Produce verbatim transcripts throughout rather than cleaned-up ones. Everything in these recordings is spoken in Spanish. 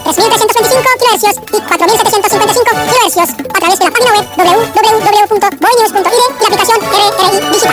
tres mil trescientos veinticinco kilohercios y cuatro mil setecientos cincuenta y cinco kilohercios a través de la página web doble u doble u doble u punto boinews punto i d y la aplicación R R I Digital.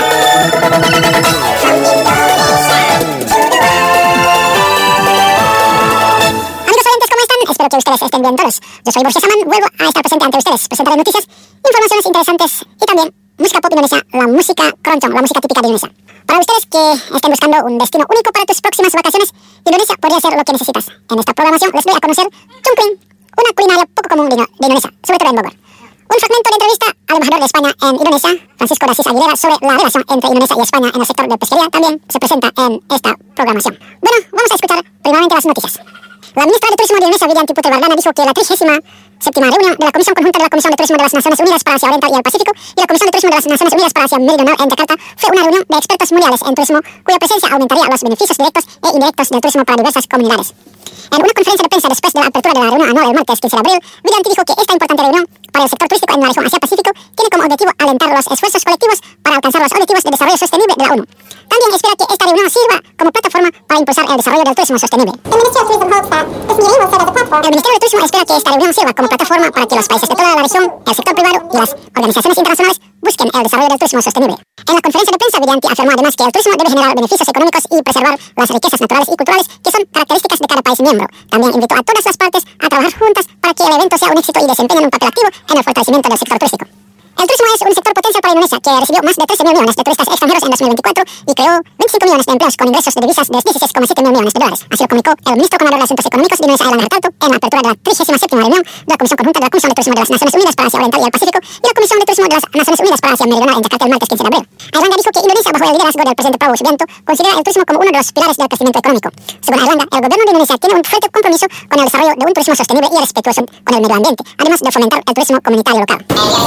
Amigos oyentes, ¿cómo están? Espero que ustedes estén bien todos. Yo soy Borja Saman, vuelvo a estar presente ante ustedes. Presentaré noticias, informaciones interesantes y también música pop indonesia, la música keroncong, la música típica de Indonesia. Para ustedes que estén buscando un destino único para tus próximas vacaciones, Indonesia podría ser lo que necesitas. En esta programación les doy a conocer Cungkring, una culinaria poco común de, de Indonesia, sobre todo en Bogor. Un fragmento de entrevista al embajador de España en Indonesia, Francisco de Asís Aguilera, sobre la relación entre Indonesia y España en el sector de pesquería, también se presenta en esta programación. Bueno, vamos a escuchar primeramente las noticias. La ministra de Turismo de Indonesia, Widianti Putri Wardana, dijo que la trigésima séptima reunión de la Comisión Conjunta de la Comisión de Turismo de las Naciones Unidas para Asia Oriental y el Pacífico y la Comisión de Turismo de las Naciones Unidas para Asia Meridional en Yakarta fue una reunión de expertos mundiales en turismo cuya presencia aumentaría los beneficios directos e indirectos del turismo para diversas comunidades. En una conferencia de prensa después de la apertura de la reunión anual el martes quince de abril, Widianti dijo que esta importante reunión para el sector turístico en la región Asia-Pacífico tiene como objetivo alentar los esfuerzos colectivos para alcanzar los objetivos de desarrollo sostenible de la ONU. También espera que esta reunión sirva como plataforma para impulsar el desarrollo del turismo sostenible. El Ministerio de Turismo espera que esta reunión sirva como plataforma para que los países de toda la región, el sector privado y las organizaciones internacionales busquen el desarrollo del turismo sostenible. En la conferencia de prensa, Widianti afirmó además que el turismo debe generar beneficios económicos y preservar las riquezas naturales y culturales que son características de cada país miembro. También invitó a todas las partes a trabajar juntas para que el evento sea un éxito y desempeñen un papel activo en el fortalecimiento del sector turístico. El turismo es un sector potencial para Indonesia que recibió más de trece mil millones de turistas extranjeros en dos mil veinticuatro y creó veinticinco millones de empleos con ingresos de divisas de dieciséis coma siete mil millones de dólares. Así lo comunicó el ministro coordinador de Asuntos Económicos de Indonesia, Airlangga Hartarto, en la apertura de la trigésima séptima reunión de la Comisión Conjunta de la Comisión de Turismo de las Naciones Unidas para Asia Oriental y el Pacífico y la Comisión de Turismo de las Naciones Unidas para Asia Meridional en Yakarta el martes quince de abril. Airlangga dijo que Indonesia, bajo el liderazgo del presidente Prabowo Subianto, considera el turismo como uno de los pilares del crecimiento económico. Según Airlangga, el gobierno de Indonesia tiene un fuerte compromiso con el desarrollo de un turismo sostenible y respetuoso con el medio ambiente, además de fomentar el turismo comunitario local.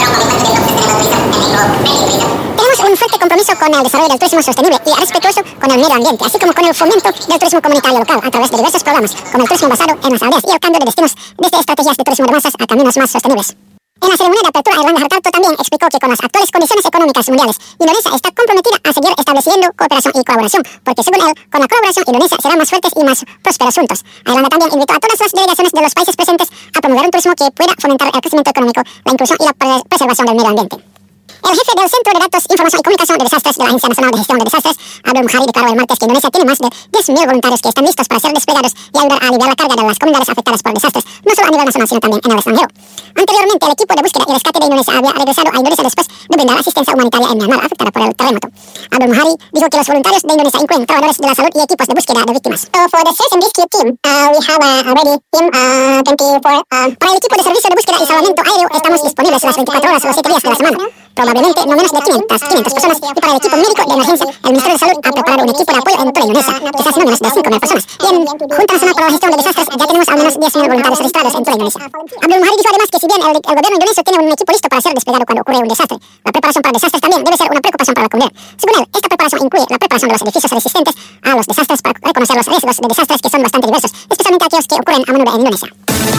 Tenemos un fuerte compromiso con el desarrollo del turismo sostenible y respetuoso con el medio ambiente, así como con el fomento del turismo comunitario local a través de diversos programas, como el turismo basado en las aldeas y el cambio de destinos desde estrategias de turismo de masas a caminos más sostenibles. En la ceremonia de apertura, Airlangga Hartarto también explicó que con las actuales condiciones económicas mundiales, Indonesia está comprometida a seguir estableciendo cooperación y colaboración, porque según él, con la colaboración, Indonesia será más fuertes y más prósperos juntos. Airlangga también invitó a todas las delegaciones de los países presentes a promover un turismo que pueda fomentar el crecimiento económico, la inclusión y la pres- preservación del medio ambiente. El jefe del Centro de Datos, Información y Comunicación de Desastres de la Agencia Nacional de Gestión de Desastres, Abdul Muhari, declaró el martes que Indonesia tiene más de diez mil voluntarios que están listos para ser desplegados y ayudar a aliviar la carga de las comunidades afectadas por desastres, no solo a nivel nacional, sino también en el extranjero. Anteriormente, el equipo de búsqueda y rescate de Indonesia había regresado a Indonesia después de brindar asistencia humanitaria en Myanmar, afectada por el terremoto. Abdul Muhari dijo que los voluntarios de Indonesia incluyen trabajadores de la salud y equipos de búsqueda de víctimas. So for the search and rescue team, uh, we have uh, already team uh, veinticuatro. Uh, para el equipo de servicio de búsqueda y salvamento aéreo estamos disponibles las veinticuatro horas los siete días de la semana. Probablemente no menos de quinientas, quinientas personas, y para el equipo médico de emergencia, el Ministerio de Salud ha preparado un equipo de apoyo en toda Indonesia, quizás no menos de cinco mil personas. Y en Junta Nacional para la Gestión de Desastres ya tenemos al menos diez mil voluntarios registrados en toda Indonesia. Abdul Muhari dijo además que si bien el, el gobierno indonesio tiene un equipo listo para ser desplegado cuando ocurre un desastre, la preparación para desastres también debe ser una preocupación para la comunidad. Según él, esta preparación incluye la preparación de los edificios resistentes a los desastres para reconocer los riesgos de desastres que son bastante diversos, especialmente aquellos que ocurren a menudo en Indonesia.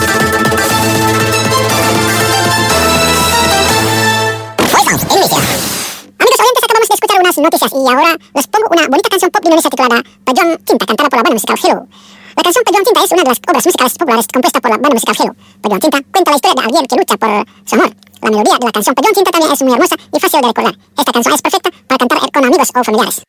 Amigos oyentes, acabamos de escuchar unas noticias y ahora les pongo una bonita canción pop de Indonesia titulada Pejong Cinta, cantada por la banda musical Hello. La canción Pejong Cinta es una de las obras musicales populares compuesta por la banda musical Hello. Pejong Cinta cuenta la historia de alguien que lucha por su amor. La melodía de la canción Pejong Cinta también es muy hermosa y fácil de recordar. Esta canción es perfecta para cantar con amigos o familiares.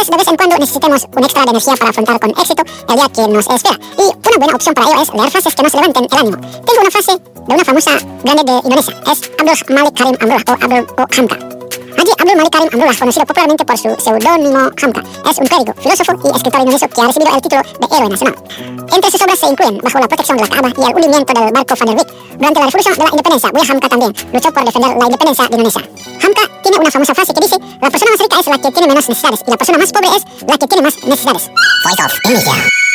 vez de vez en cuando necesitemos un extra de energía para afrontar con éxito el día que nos espera. Y una buena opción para ello es leer frases que nos levanten el ánimo. Tengo una frase de una famosa grande de Indonesia. Es Abdul Malik Karim Amrullah o Abdul o Hamka. Haji Abdul Malik Karim Amrullah, conocido popularmente por su seudónimo Hamka, es un clérigo, filósofo y escritor indonesio que ha recibido el título de héroe nacional. Entre sus obras se incluyen Bajo la protección de la Kaaba y El hundimiento del barco Van der Wijk. Durante la revolución de la independencia, Buya Hamka también luchó por defender la independencia de Indonesia. Hamka tiene una famosa frase que dice: la persona más rica es la que tiene menos necesidades y la persona más pobre es la que tiene más necesidades. Voice of Indonesia.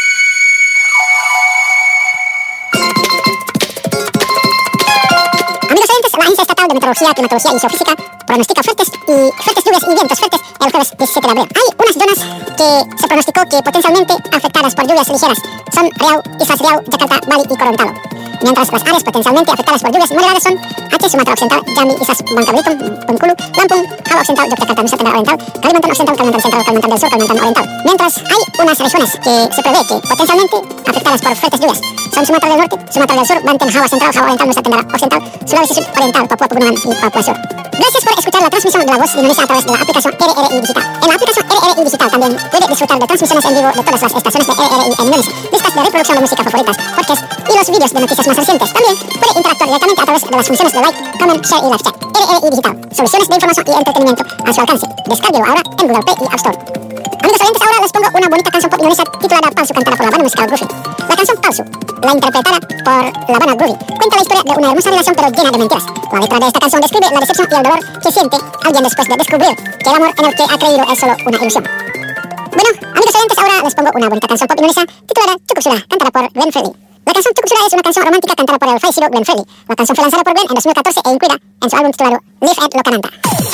Amigos oyentes, la Agencia Estatal de Meteorología, Climatología y Geofísica pronostica fuertes y fuertes lluvias y vientos fuertes el jueves diecisiete de abril. Hay unas zonas que se pronosticó que potencialmente afectadas por lluvias ligeras son Riau, Islas Riau, Jakarta, Bali y Gorontalo. Mientras las áreas potencialmente afectadas por lluvias moderadas son Aceh, Sumatra Occidental, Jambi, Islas Bangka Belitung, Bengkulu, Lampung, Java Occidental, Yogyakarta, Nusa Tenggara Oriental, Kalimantan Occidental, Kalimantan Central, Kalimantan del Sur, Kalimantan Oriental. Mientras hay unas regiones que se prevé que potencialmente afectadas por fuertes lluvias son Sumatra del Norte, Sumatra del Sur, Banten, Java Central, Java Oriental, Nusa Tenggara Occidental, Sulawesi Sud Oriental, Papua Pegunungan y Papua Sur. Gracias por escuchar la transmisión de la voz de Indonesia a través de la aplicación R R I Digital. En la aplicación R R I Digital también puede disfrutar de transmisiones en vivo de todas las estaciones de R R I en Indonesia, listas de reproducción de música favoritas, podcasts y los vídeos de noticias más recientes. También puede interactuar directamente a través de las funciones de like, comment, share y live chat. R R I Digital, soluciones de información y entretenimiento a su alcance. Descárguelo ahora en Google Play y App Store. Amigos oyentes, ahora les pongo una bonita canción pop indonesia titulada Palsu, cantada por la banda musical Groovy. La canción Palsu, la interpretada por la banda Groovy, cuenta la historia de una hermosa relación pero llena de mentiras. La letra de esta canción describe la decepción y el dolor que siente alguien después de descubrir que el amor en el que ha creído es solo una ilusión. Bueno, amigos oyentes, ahora les pongo una bonita canción pop indonesia titulada Cukup Sudah, cantada por Glenn Fredly. La canción Cukup Sudah es una canción romántica cantada por el fallecido Glenn Fredly. La canción fue lanzada por Glenn en dos mil catorce e incluida en su álbum titulado Live at Lokananta.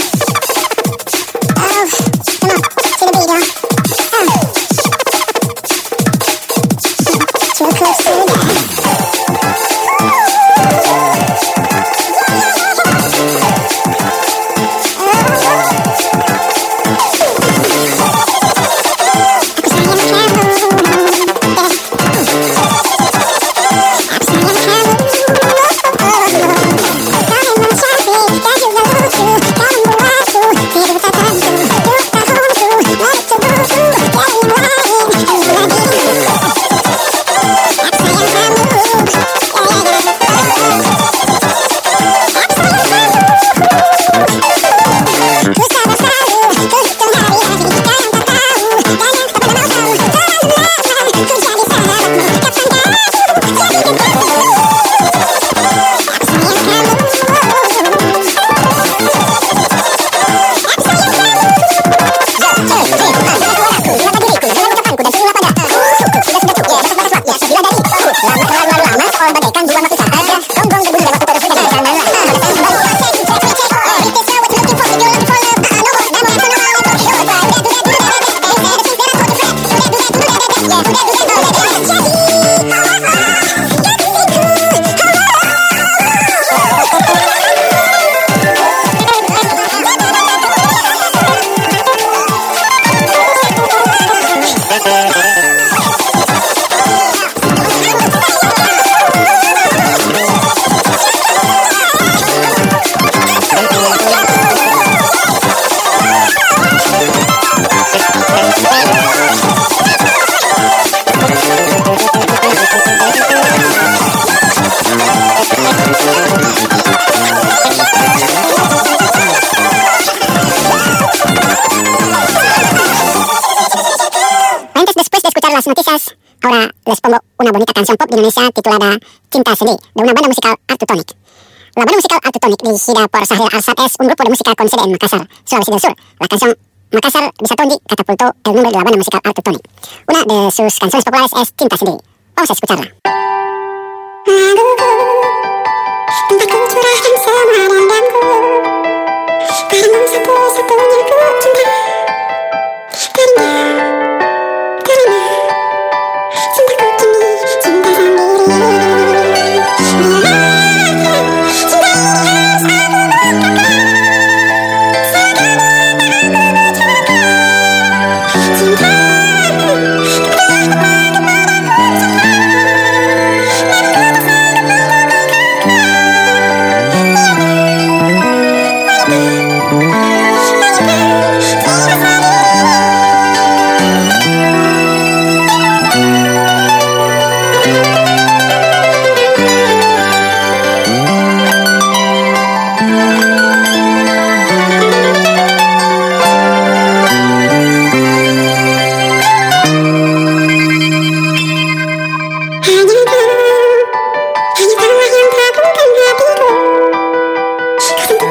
Oh, come on, see the video. Oh. Too close to the Las noticias, ahora les pongo una bonita canción pop de Indonesia titulada Cinta Sedih de una banda musical Artutonic. La banda musical Artutonic, dirigida por Sahil Arsad, es un grupo de música con sede en Makassar, Sulawesi del Sur. La canción Makassar Bisatondi catapultó el nombre de la banda musical Artutonic. Una de sus canciones populares es Cinta Sedih. Vamos a escucharla.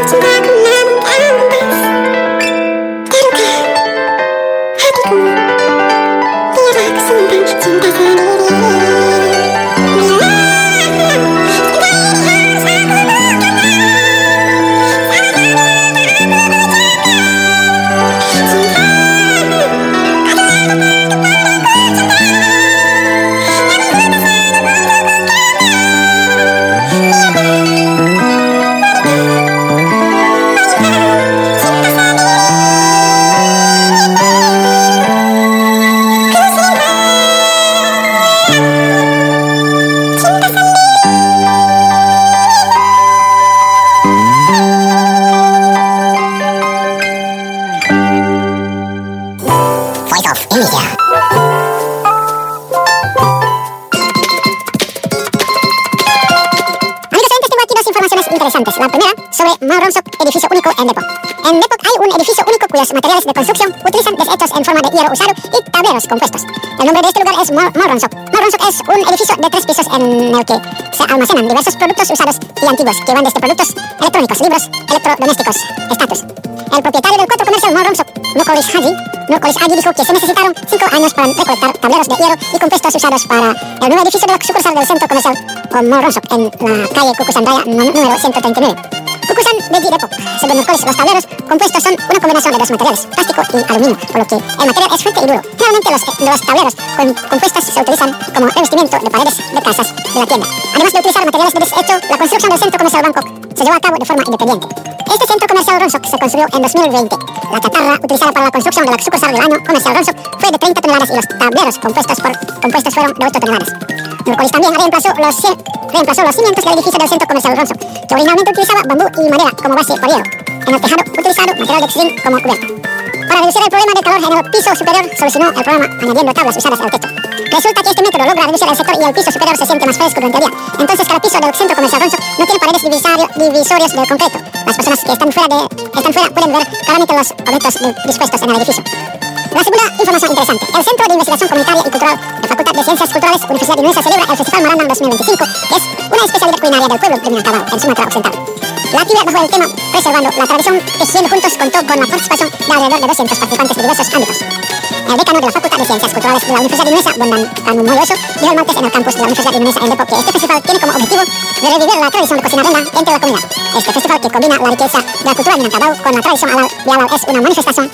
interesantes. La primera, sobre Mount Ronsock, edificio único en Depok. En Depok hay un edificio único cuyos materiales de construcción utilizan desechos en forma de hierro usado y tableros compuestos. El nombre de este lugar es Mount Ronsock. Mount Ronsock es un edificio de tres pisos en el que se almacenan diversos productos usados y antiguos, que van desde productos electrónicos, libros, electrodomésticos, estatus. El propietario del cuatro comercial Mount Ronsock, Nukolis Haji, Nukolis Haji dijo que se necesitaron cinco años para recolectar tableros de hierro y compuestos usados para el nuevo edificio de la sucursal del centro comercial Mount Ronsock en la calle Kukusan-raya número ciento treinta y nueve. Kukusan de Depok. Según Nukolis, los tableros compuestos son una combinación de dos materiales, plástico y aluminio, por lo que el material es fuerte y duro. Generalmente los, los tableros con, compuestos se utilizan como revestimiento de paredes de casas de la tienda. Además de utilizar materiales de desecho, la construcción del centro comercial Bangkok se llevó a cabo de forma independiente. Este centro comercial Ronsock se construyó en dos mil veinte. La chatarra utilizada para la construcción de la sucursal del año comercial Ronsock fue de treinta toneladas y los tableros compuestos, por, compuestos fueron de ocho toneladas. Nukolis también reemplazó los, reemplazó los cimientos del edificio del centro comercial Ronsock, que originalmente utilizaba bambú y madera como base por hierro. En el tejado utilizado material de xilin como cubierta. Para reducir el problema de calor en el piso superior, solucionó el problema añadiendo tablas usadas al techo. Resulta que este método logra reducir el sector y el piso superior se siente más fresco durante el día. Entonces cada piso del centro comercial Ronsock no tiene paredes divisorias del concreto. Las personas que están fuera, de, están fuera pueden ver claramente los objetos dispuestos en el edificio. La segunda información interesante. El Centro de Investigación Comunitaria y Cultural de Facultad de Ciencias Culturales, Universidad de Indonesia, celebra el Festival Marandang dos mil veinticinco, que es una especialidad culinaria del pueblo de Minangkabau, en Sumatra Occidental. La actividad bajo el tema Preservando la Tradición Tejiendo Juntos contó con la participación de alrededor de doscientos participantes de diversos ámbitos. El decano de la Facultad de Ciencias Culturales de la Universidad de Indonesia, Bondan Tanmoyoso, dijo el martes en el campus de la Universidad de Indonesia en Depok que este festival tiene como objetivo de revivir la tradición de cocina rendang entre la comunidad. Este festival, que combina la riqueza de la cultura de Minangkabau con la tradición halal y halal, es una manifestación.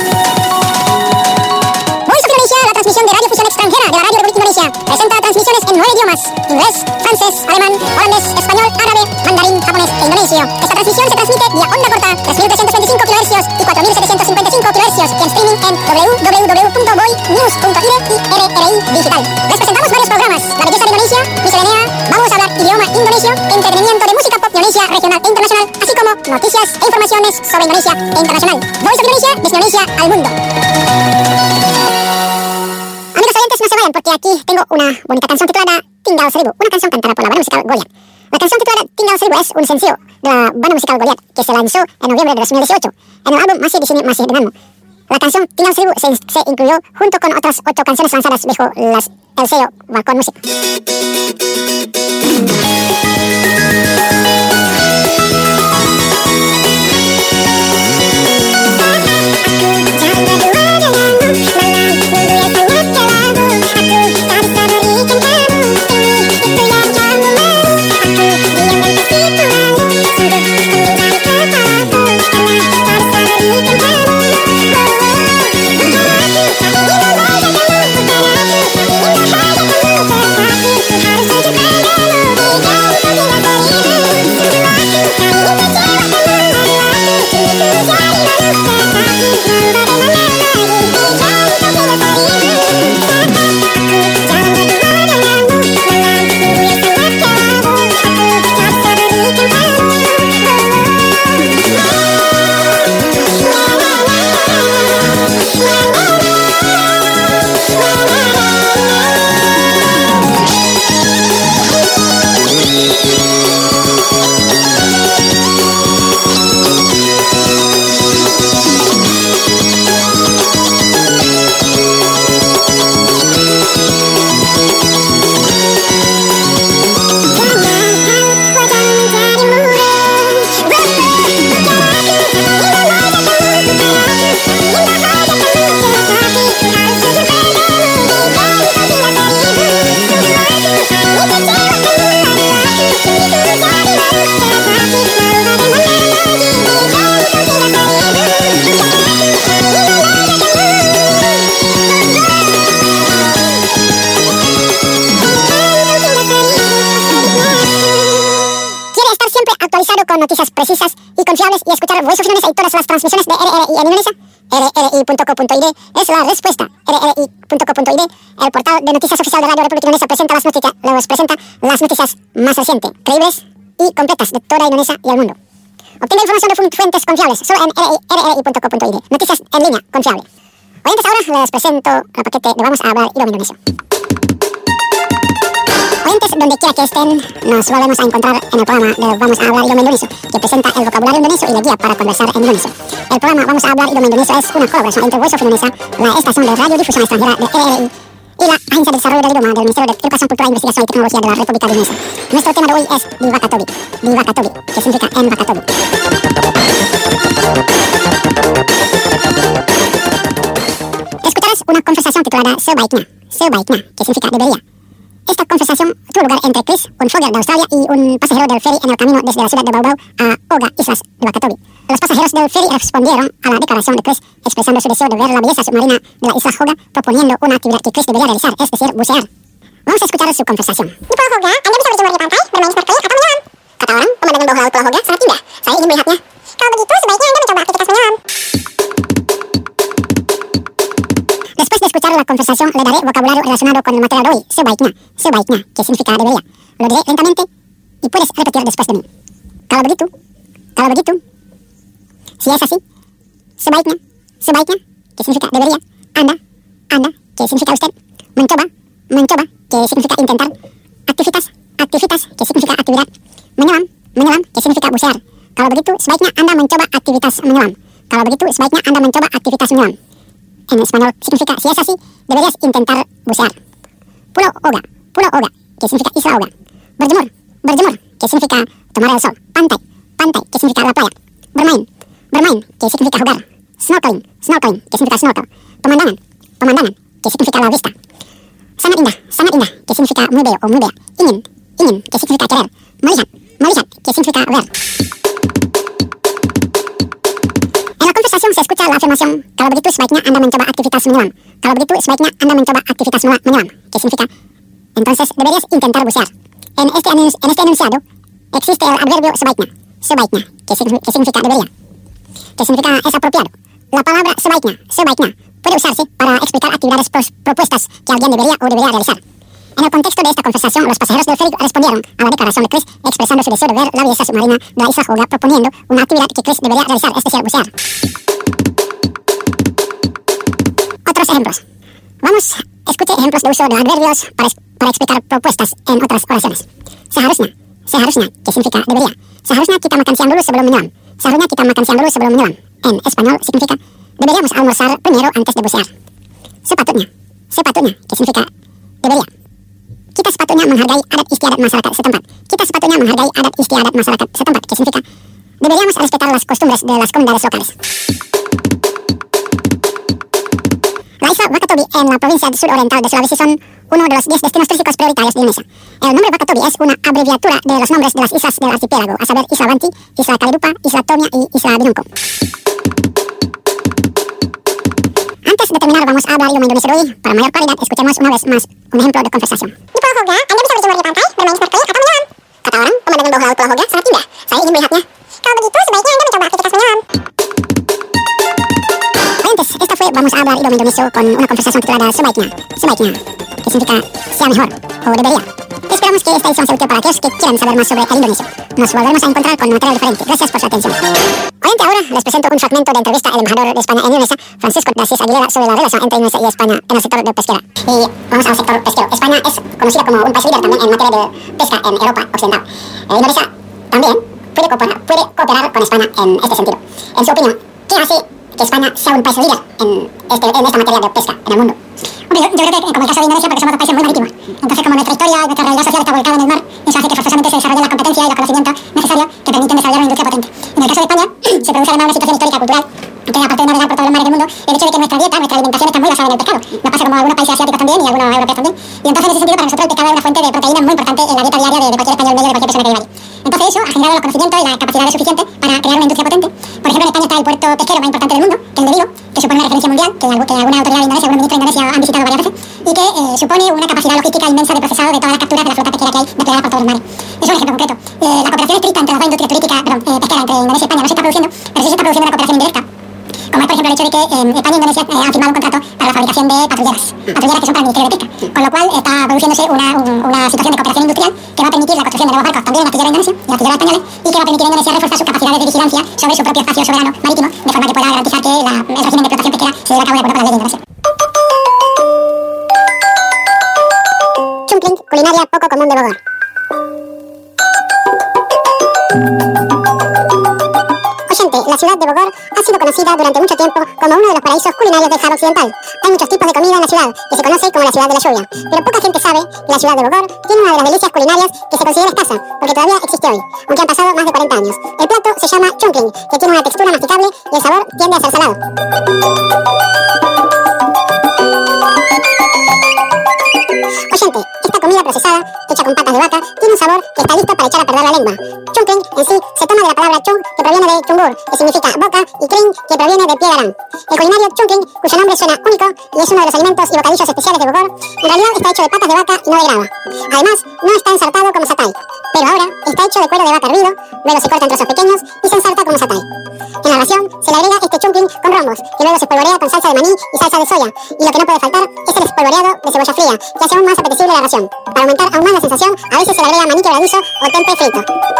Indonesia, la transmisión de radiofusión extranjera de la Radio Republik Indonesia, presenta transmisiones en nueve idiomas: inglés, francés, alemán, holandés, español, árabe, mandarín, japonés e indonesio. Esta transmisión se transmite vía onda corta, tres mil trescientos veinticinco kilohercios y cuatro mil setecientos cincuenta y cinco kilohercios, y en streaming en w w w punto boy news punto i d y R R I digital. Les presentamos varios programas: La belleza de Indonesia, Miscelánea, Vamos a hablar idioma indonesio, entretenimiento de música pop Indonesia regional e internacional, así como noticias e informaciones sobre Indonesia e internacional. Voice of Indonesia, desde Indonesia al mundo. Amigos oyentes, no se vayan porque aquí tengo una bonita canción titulada Tinggal Seribu, una canción cantada por la banda musical Goliat. La canción titulada Tinggal Seribu es un sencillo de la banda musical Goliat que se lanzó en noviembre de dos mil dieciocho en el álbum Masih di Sini Masih Denganmu. La canción Tinggal Seribu se, se incluyó junto con otras ocho canciones lanzadas bajo las, el sello Balkon Music. Harus saja padamu, di dalam panggilan darimu. confiables y escuchar Voice of Indonesia y todas las transmisiones de R R I en Indonesia? R R I punto co punto I D es la respuesta. R R I punto co punto I D, el portal de noticias oficial de Radio República Indonesia, presenta las, noticia, los presenta las noticias más recientes, creíbles y completas de toda Indonesia y el mundo. Obtenga información de fuentes confiables solo en R R I punto co punto I D. Noticias en línea confiable. Oyentes, ahora les presento el paquete de Vamos a Hablar Idioma Indonesio. Oyentes, donde quiera que estén, nos volvemos a encontrar en el programa de Vamos a Hablar Idioma Indonesio, que presenta el vocabulario indonesio y la guía para conversar en indonesio. El programa Vamos a Hablar Idioma Indonesio es una colaboración entre Voice of Indonesia, la estación de radiodifusión extranjera de R R I, y la Agencia de Desarrollo del Idioma del Ministerio de Educación, Cultura, Investigación y Tecnología de la República de Indonesia. Nuestro tema de hoy es Divakatobi. Divakatobi, que significa en Vakatobi. Escucharás una conversación titulada Sebaiknya, Sebaiknya, que significa debería. Esta conversación tuvo lugar entre Chris, un fogger de Australia, y un pasajero del ferry en el camino desde la ciudad de Baubau a Oga, Islas de Wakatobi. Los pasajeros del ferry respondieron a la declaración de Chris, expresando su deseo de ver la belleza submarina de la isla Oga, proponiendo una actividad que Chris debería realizar, es decir, bucear. Vamos a escuchar su conversación. Di Pulau Oga, Anda bisa berjemur di pantai, bermain snorkeling atau menyelam. Kata orang, pemandangan bawah laut Pulau Oga sangat indah. Saya ingin melihatnya. Kalau begitu, sebaiknya Anda mencoba aktivitas menyelam. Después de escuchar la conversación, le daré vocabulario relacionado con el material de hoy. Sebaiknya, sebaiknya, que significa debería. Lo diré lentamente y puedes repetir después de mí. Kalau begitu, kalau begitu. Si es así, sebaiknya, sebaiknya, que significa debería. Anda, anda, que significa usted. Mencoba, mencoba, que significa intentar. Aktivitas, aktivitas, que significa actividad. Menyelam, menyelam, que significa bucear. Kalau begitu, sebaiknya Anda mencoba aktivitas menyelam. Kalau begitu, sebaiknya Anda mencoba aktivitas menyelam. En español significa, si es así, deberías intentar bucear. Pulau Oga, Pulau Oga, que significa isla Oga. Berjemur, berjemur, que significa tomar el sol. Pantai, pantai, que significa la playa. Bermain, bermain, que significa jugar. Snorkeling, snorkeling, que significa snorkel. Pemandangan, pemandangan, que significa la vista. Sangat indah, sangat indah, que significa muy bello o muy bella. Ingin, ingin, que significa querer. Melihat, melihat, que significa ver. En la conversación se escucha la afirmación, kalau begitu sebaiknya Anda mencoba aktivitas menyelam. Kalau begitu sebaiknya Anda mencoba aktivitas menyelam, que significa, entonces deberías intentar bucear. En este, en este enunciado existe el adverbio sebaiknya, sebaiknya, que, que significa debería, que significa es apropiado. La palabra sebaiknya, sebaiknya, puede usarse para explicar actividades propuestas que alguien debería o debería realizar. En el contexto de esta conversación, los pasajeros del ferry respondieron a la declaración de Chris, expresando su deseo de ver la belleza submarina de la isla Oga, proponiendo una actividad que Chris debería realizar, es decir, bucear. Otros ejemplos. Vamos, escuche ejemplos de uso de adverbios para, para explicar propuestas en otras oraciones. Seharusnya, seharusnya, que significa debería. Seharusnya kita makan siang dulu sebelum menyelam. Seharusnya kita makan siang dulu sebelum menyelam. En español significa, deberíamos almorzar primero antes de bucear. Sepatutnya, sepatutnya, que significa debería. Kita sepatutnya menghargai adat istiadat masyarakat setempat. Kita sepatutnya menghargai adat istiadat masyarakat setempat, que significa deberíamos respetar las costumbres de las comunidades locales. La isla Wakatobi en la provincia suroriental de Sulawesi son uno de los diez destinos turísticos prioritarios de Indonesia. El nombre Wakatobi es una abreviatura de los nombres de las islas del archipiélago, a saber, Isla Wanti, Isla Kalidupa, Isla Tomia y Isla Binongko. Antes de terminar, vamos a hablar idioma indonesio de hoy. Para mayor claridad, escuchemos una vez más un ejemplo de conversación. Di Pulau Oga, Anda bisa berjemur di pantai, bermain snorkeling atau menyelam. Kata orang, pemandangan bawah laut Pulau Oga sangat indah. Saya ingin melihatnya. Kalau begitu, sebaiknya Anda mencoba aktivitas menyelam. Oyentes, esta fue Vamos a Hablar Idioma Indonesio con una conversación titulada Sebaiknya, Sebaiknya, que significa sea mejor o debería. Esperamos que esta edición sea útil para aquellos que quieran saber más sobre el indonesio. Nos volveremos a encontrar con material diferente. Gracias por su atención. Oyente, ahora les presento un fragmento de entrevista al embajador de España en Indonesia, Francisco de Asís Aguilera, sobre la relación entre Indonesia y España en el sector de pesquera. Y vamos al sector pesquero. España es conocida como un país líder también en materia de pesca en Europa Occidental. Eh, Indonesia también puede cooperar, puede cooperar con España en este sentido. En su opinión, ¿qué hace que España sea un país líder en, este, en esta materia de pesca en el mundo? Hombre, yo, yo creo que, como el caso de Indonesia, porque somos dos países muy marítimos. Entonces, como nuestra historia y nuestra realidad social está volcada en el mar, eso hace que forzosamente se desarrolle la competencia y los conocimientos necesarios que permiten desarrollar una industria potente. En el caso de España, se produce además una situación histórica cultural que aparte de navegar por todos los mares del mundo, el hecho de que nuestra dieta, nuestra alimentación está muy basada en el pescado. Nos pasa como a algunos países asiáticos también y a algunos europeos también. Y entonces, en ese sentido, para nosotros el pescado es una fuente de proteínas muy importante en la dieta diaria de, de cualquier español medio, de cualquier persona que viva allí. Entonces, eso ha generado los conocimientos y las capacidades suficientes para crear una industria potente. Por ejemplo, en España está el puerto pesquero más importante del mundo, que es el de Vigo, que supone una referencia mundial, que, que alguna autoridad de Indonesia, algunos ministros de Indonesia han visitado varias veces, y que eh, supone una capacidad logística inmensa de procesado de todas las capturas de la flota pesquera que hay desplegada por todos los mares. Eso es un ejemplo concreto. Eh, la cooperación estricta entre las dos industrias turísticas, perdón, eh, pesquera entre Indonesia y España no se está produciendo produciendo la cooperación indirecta. Como es, por ejemplo, el hecho de que eh, España e Indonesia eh, han firmado un contrato para la fabricación de patrulleras, patrulleras que son para el Ministerio de Pesca, con lo cual está produciéndose una, un, una situación de cooperación industrial que va a permitir la construcción de nuevos barcos también en astilleros indonesia y astilleros españoles y que va a permitir a Indonesia reforzar sus capacidades de vigilancia sobre su propio espacio soberano marítimo, de forma que pueda garantizar que la, el régimen de explotación pesquera se lleve a cabo de acuerdo con la ley de Indonesia. Chumpling, culinaria poco común de Bogor. Oyente, la ciudad de Bogor ha sido conocida durante mucho tiempo como uno de los paraísos culinarios del Java Occidental. Hay muchos tipos de comida en la ciudad, que se conoce como la ciudad de la lluvia. Pero poca gente sabe que la ciudad de Bogor tiene una de las delicias culinarias que se considera escasa, porque todavía existe hoy, aunque han pasado más de cuarenta años. El plato se llama chumpling, que tiene una textura masticable y el sabor tiende a ser salado. Oyente, esta comida procesada, hecha con patas de vaca, tiene un sabor que está listo para echar a perder la lengua. Chumpling en sí se toma de la palabra chung, que proviene de chungur, que significa boca, y kring, que proviene de pie garán. El culinario chumpling, cuyo nombre suena único y es uno de los alimentos y bocadillos especiales de Bogor, en realidad está hecho de patas de vaca y no de grava. Además, no está ensartado como satay, pero ahora está hecho de cuero de vaca hervido, luego se corta en trozos pequeños y se ensarta como satay. En la ración se le agrega este chumpling con rombos, que luego se espolvorea con salsa de maní y salsa de soya, y lo que no puede faltar es el espolvoreado de cebolla fría, que hace aún más apetecible la ración. Para aumentar aún más la sensación, a veces se le agrega maní quebradizo o tempe frito.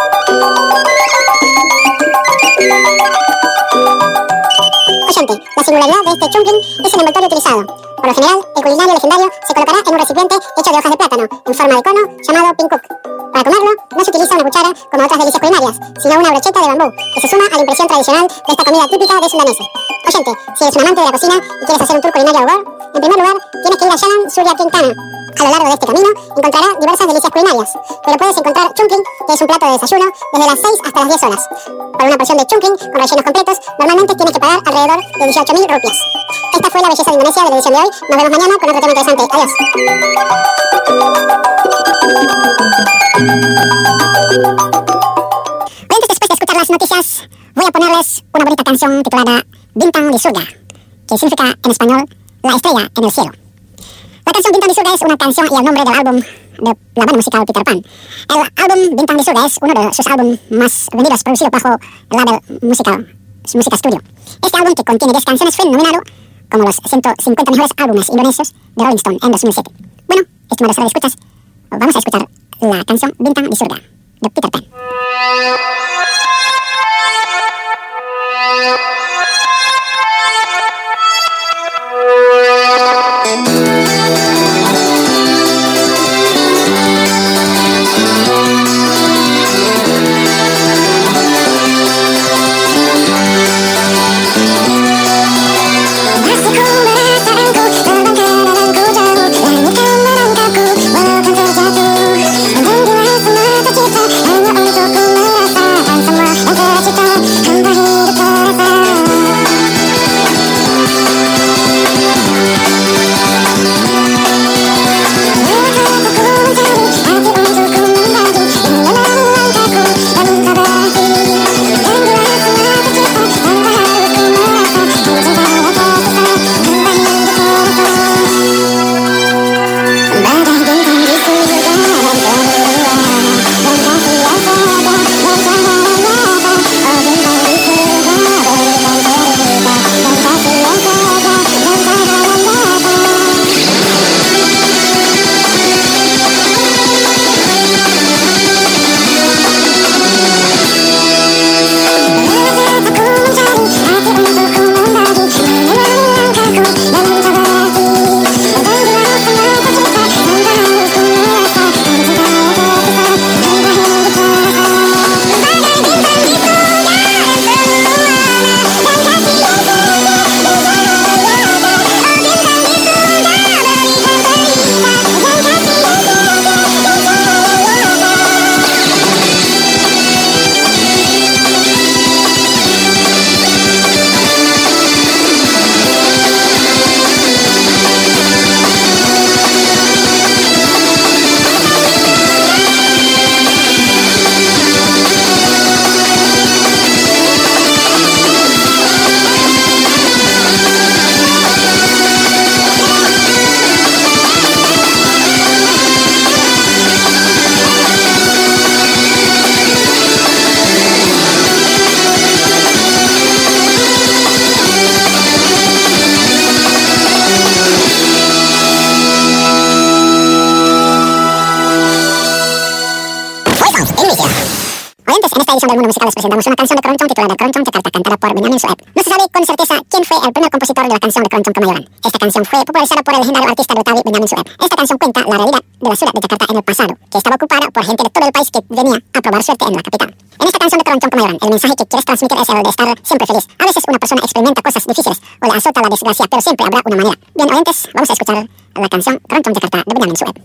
Oyente, la singularidad de este chumpling es el envoltorio utilizado. Por lo general, el culinario legendario se colocará en un recipiente hecho de hojas de plátano, en forma de cono, llamado pinkuk. Para comerlo, no se utiliza una cuchara como otras delicias culinarias, sino una brocheta de bambú, que se suma a la impresión tradicional de esta comida típica de Sundanese. Oyente, si eres un amante de la cocina y quieres hacer un tour culinario a Bogor, en primer lugar, tienes que ir a Jalan Surya Quintana. A lo largo de este camino encontrarás diversas delicias culinarias, pero puedes encontrar chumpling, que es un plato de desayuno, desde las seis hasta las diez horas. Por una porción de chumpling con rellenos completos, normalmente tienes que pagar alrededor de dieciocho mil rupias. Esta fue la belleza de Indonesia de la edición de hoy. Nos vemos mañana con otro tema interesante. Adiós. Oyentes, después de escuchar las noticias, voy a ponerles una bonita canción titulada Bintang di Surga, que significa en español la estrella en el cielo. La canción Bintang di Surga es una canción y el nombre del álbum de la banda musical Peter Pan. El álbum Bintang di Surga es uno de sus álbumes más vendidos, producido bajo el label musical Música Studio. Este álbum, que contiene diez canciones, fue nominado como los ciento cincuenta mejores álbumes indonesios de Rolling Stone en dos mil siete. Bueno, estimados radioescuchas, vamos a escuchar la canción Bintang di Surga de Peter Pan. Walau kan terjatuh, dan jelas mata kita hanya untuk merasa semua. musical les presentamos una canción de Keroncong titulada Keroncong Jakarta, cantada por Benyamin Sueb. No se sabe con certeza quién fue el primer compositor de la canción de Keroncong Kemayoran. Esta canción fue popularizada por el legendario artista de Betawi Benyamin Sueb. Esta canción cuenta la realidad de la ciudad de Jakarta en el pasado, que estaba ocupada por gente de todo el país que venía a probar suerte en la capital. En esta canción de Keroncong Kemayoran, el mensaje que quieres transmitir es el de estar siempre feliz. A veces una persona experimenta cosas difíciles o le azota la desgracia, pero siempre habrá una manera. Bien, oyentes, vamos a escuchar la canción Keroncong Jakarta de Benyamin Sueb.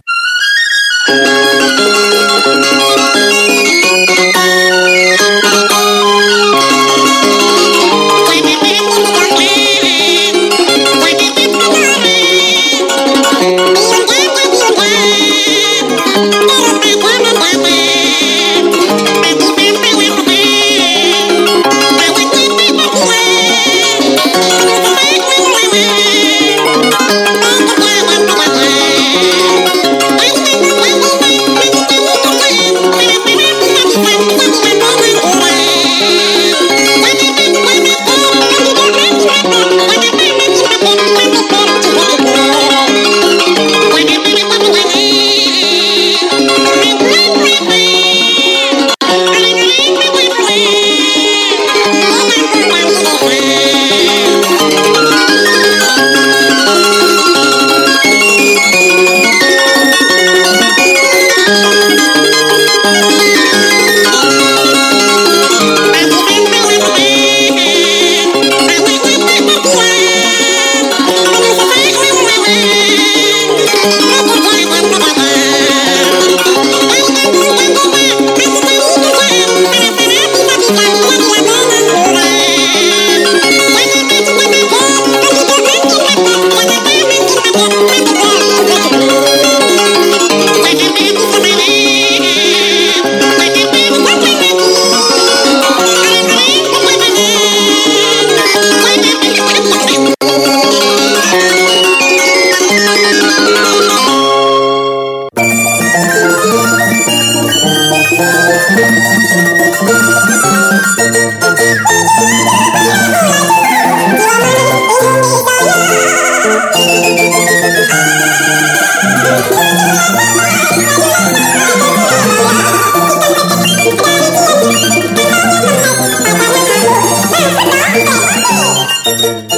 Thank you.